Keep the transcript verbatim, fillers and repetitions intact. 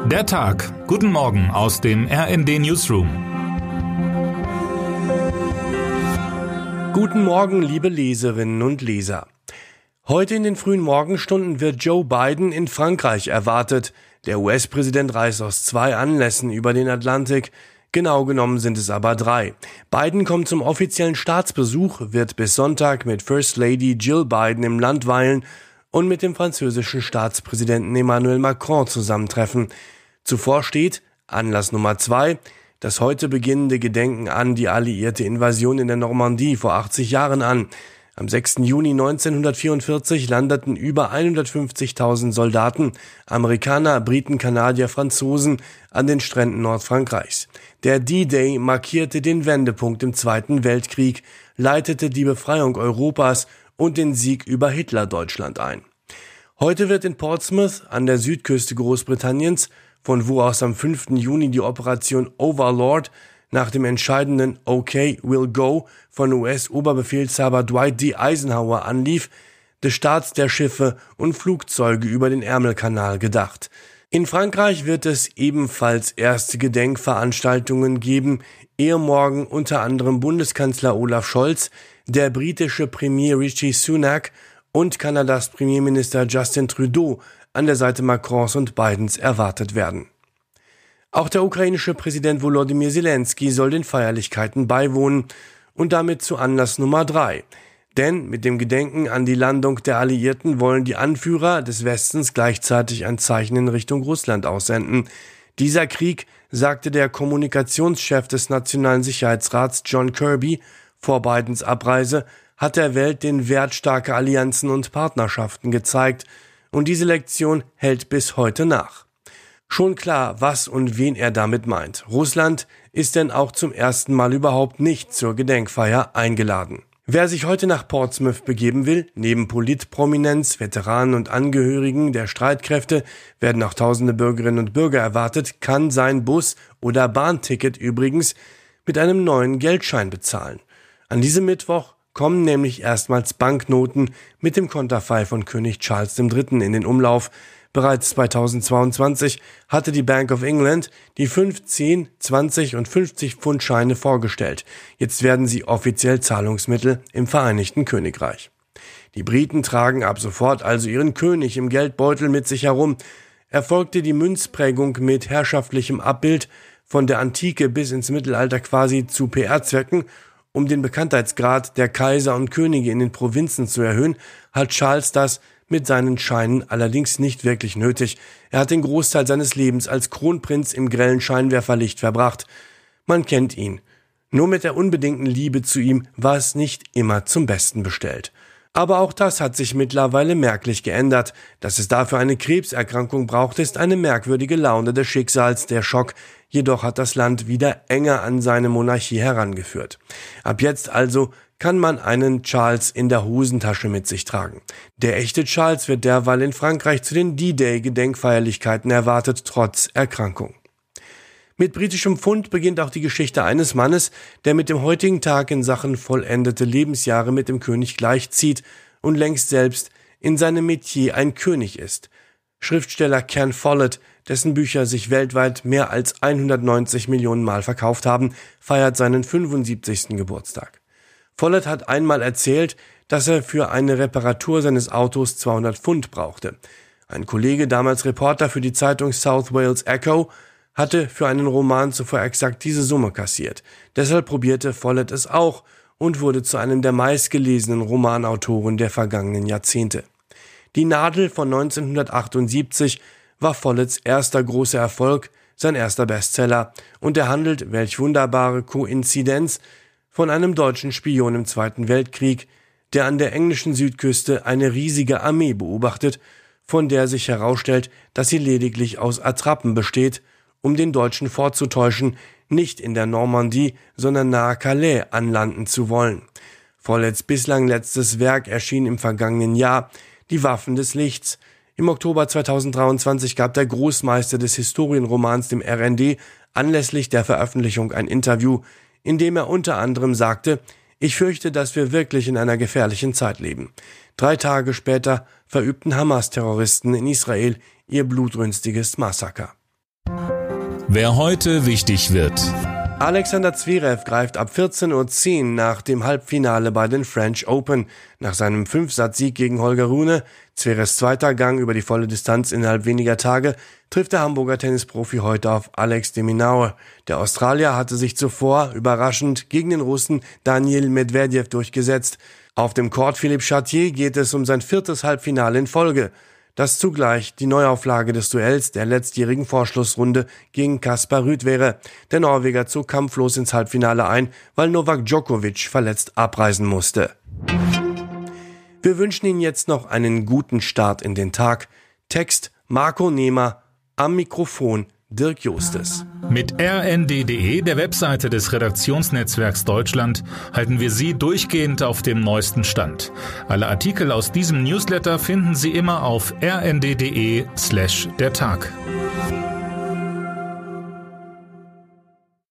Der Tag. Guten Morgen aus dem R N D Newsroom. Guten Morgen, liebe Leserinnen und Leser. Heute in den frühen Morgenstunden wird Joe Biden in Frankreich erwartet. Der U S-Präsident reist aus zwei Anlässen über den Atlantik. Genau genommen sind es aber drei. Biden kommt zum offiziellen Staatsbesuch, wird bis Sonntag mit First Lady Jill Biden im Land weilen und mit dem französischen Staatspräsidenten Emmanuel Macron zusammentreffen. Zuvor steht, Anlass Nummer zwei, das heute beginnende Gedenken an die alliierte Invasion in der Normandie vor achtzig Jahren an. Am sechsten Juni neunzehnhundertvierundvierzig landeten über hundertfünfzigtausend Soldaten, Amerikaner, Briten, Kanadier, Franzosen an den Stränden Nordfrankreichs. Der D-Day markierte den Wendepunkt im Zweiten Weltkrieg, leitete die Befreiung Europas und den Sieg über Hitler-Deutschland ein. Heute wird in Portsmouth an der Südküste Großbritanniens, von wo aus am fünften Juni die Operation Overlord nach dem entscheidenden Okay, we'll go von U S-Oberbefehlshaber Dwight D. Eisenhower anlief, des Starts der Schiffe und Flugzeuge über den Ärmelkanal gedacht. In Frankreich wird es ebenfalls erste Gedenkveranstaltungen geben, ehe morgen unter anderem Bundeskanzler Olaf Scholz, der britische Premier Rishi Sunak und Kanadas Premierminister Justin Trudeau an der Seite Macrons und Bidens erwartet werden. Auch der ukrainische Präsident Volodymyr Zelensky soll den Feierlichkeiten beiwohnen und damit zu Anlass Nummer drei. Denn mit dem Gedenken an die Landung der Alliierten wollen die Anführer des Westens gleichzeitig ein Zeichen in Richtung Russland aussenden. Dieser Krieg, sagte der Kommunikationschef des Nationalen Sicherheitsrats John Kirby vor Bidens Abreise, hat der Welt den Wert starker Allianzen und Partnerschaften gezeigt, und diese Lektion hält bis heute nach. Schon klar, was und wen er damit meint. Russland ist denn auch zum ersten Mal überhaupt nicht zur Gedenkfeier eingeladen. Wer sich heute nach Portsmouth begeben will, neben Politprominenz, Veteranen und Angehörigen der Streitkräfte werden auch tausende Bürgerinnen und Bürger erwartet, kann sein Bus- oder Bahnticket übrigens mit einem neuen Geldschein bezahlen. An diesem Mittwoch kommen nämlich erstmals Banknoten mit dem Konterfei von König Charles der Dritte in den Umlauf. Bereits zweitausendzweiundzwanzig hatte die Bank of England die fünf, zehn, zwanzig und fünfzig Pfund Scheine vorgestellt. Jetzt werden sie offiziell Zahlungsmittel im Vereinigten Königreich. Die Briten tragen ab sofort also ihren König im Geldbeutel mit sich herum. Erfolgte die Münzprägung mit herrschaftlichem Abbild von der Antike bis ins Mittelalter quasi zu P R-Zwecken. Um den Bekanntheitsgrad der Kaiser und Könige in den Provinzen zu erhöhen, hat Charles das mit seinen Scheinen allerdings nicht wirklich nötig. Er hat den Großteil seines Lebens als Kronprinz im grellen Scheinwerferlicht verbracht. Man kennt ihn. Nur mit der unbedingten Liebe zu ihm war es nicht immer zum Besten bestellt. Aber auch das hat sich mittlerweile merklich geändert. Dass es dafür eine Krebserkrankung braucht, ist eine merkwürdige Laune des Schicksals, der Schock. Jedoch hat das Land wieder enger an seine Monarchie herangeführt. Ab jetzt also kann man einen Charles in der Hosentasche mit sich tragen. Der echte Charles wird derweil in Frankreich zu den D-Day-Gedenkfeierlichkeiten erwartet, trotz Erkrankung. Mit britischem Pfund beginnt auch die Geschichte eines Mannes, der mit dem heutigen Tag in Sachen vollendete Lebensjahre mit dem König gleichzieht und längst selbst in seinem Metier ein König ist. Schriftsteller Ken Follett, dessen Bücher sich weltweit mehr als hundertneunzig Millionen Mal verkauft haben, feiert seinen fünfundsiebzigsten Geburtstag. Follett hat einmal erzählt, dass er für eine Reparatur seines Autos zweihundert Pfund brauchte. Ein Kollege, damals Reporter für die Zeitung South Wales Echo, hatte für einen Roman zuvor exakt diese Summe kassiert. Deshalb probierte Follett es auch und wurde zu einem der meistgelesenen Romanautoren der vergangenen Jahrzehnte. Die Nadel von neunzehnhundertachtundsiebzig war Folletts erster großer Erfolg, sein erster Bestseller, und er handelt, welch wunderbare Koinzidenz, von einem deutschen Spion im Zweiten Weltkrieg, der an der englischen Südküste eine riesige Armee beobachtet, von der sich herausstellt, dass sie lediglich aus Attrappen besteht, um den Deutschen vorzutäuschen, nicht in der Normandie, sondern nahe Calais anlanden zu wollen. Folletts bislang letztes Werk erschien im vergangenen Jahr, Die Waffen des Lichts. Im Oktober zweitausenddreiundzwanzig gab der Großmeister des Historienromans dem R N D anlässlich der Veröffentlichung ein Interview, in dem er unter anderem sagte: Ich fürchte, dass wir wirklich in einer gefährlichen Zeit leben. Drei Tage später verübten Hamas-Terroristen in Israel ihr blutrünstiges Massaker. Wer heute wichtig wird. Alexander Zverev greift ab vierzehn Uhr zehn nach dem Halbfinale bei den French Open. Nach seinem Fünfsatz-Sieg gegen Holger Rune, Zverevs zweiter Gang über die volle Distanz innerhalb weniger Tage, trifft der Hamburger Tennisprofi heute auf Alex de Minaur. Der Australier hatte sich zuvor überraschend gegen den Russen Daniil Medvedev durchgesetzt. Auf dem Court Philippe Chartier geht es um sein viertes Halbfinale in Folge. Das zugleich die Neuauflage des Duells der letztjährigen Vorschlussrunde gegen Kaspar Ruud wäre. Der Norweger zog kampflos ins Halbfinale ein, weil Novak Djokovic verletzt abreisen musste. Wir wünschen Ihnen jetzt noch einen guten Start in den Tag. Text Marco Nehmer, am Mikrofon Dirk Justes. Mit r n d punkt d e, der Webseite des Redaktionsnetzwerks Deutschland, halten wir Sie durchgehend auf dem neuesten Stand. Alle Artikel aus diesem Newsletter finden Sie immer auf r n d punkt d e slash der Tag.